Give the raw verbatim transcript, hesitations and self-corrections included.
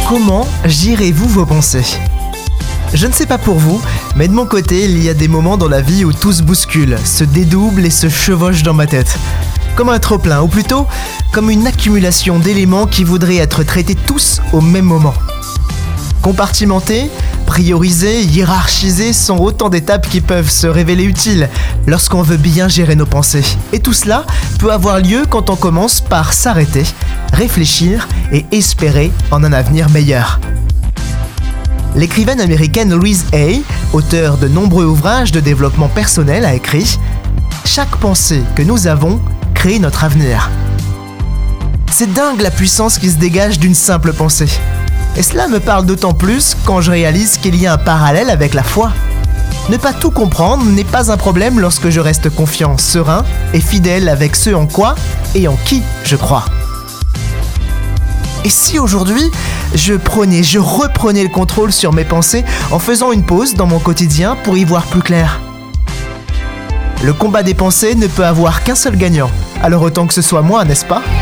Comment gérez-vous vos pensées ? Je ne sais pas pour vous, mais de mon côté, il y a des moments dans la vie où tout se bouscule, se dédouble et se chevauche dans ma tête. Comme un trop-plein, ou plutôt comme une accumulation d'éléments qui voudraient être traités tous au même moment. Compartimenter, prioriser, hiérarchiser sont autant d'étapes qui peuvent se révéler utiles lorsqu'on veut bien gérer nos pensées. Et tout cela peut avoir lieu quand on commence par s'arrêter, réfléchir et espérer en un avenir meilleur. L'écrivaine américaine Louise Hay, auteure de nombreux ouvrages de développement personnel, a écrit « Chaque pensée que nous avons crée notre avenir ». C'est dingue la puissance qui se dégage d'une simple pensée. Et cela me parle d'autant plus quand je réalise qu'il y a un parallèle avec la foi. Ne pas tout comprendre n'est pas un problème lorsque je reste confiant, serein et fidèle avec ce en quoi et en qui je crois. Et si aujourd'hui, je prenais, je reprenais le contrôle sur mes pensées en faisant une pause dans mon quotidien pour y voir plus clair ? Le combat des pensées ne peut avoir qu'un seul gagnant, alors autant que ce soit moi, n'est-ce pas ?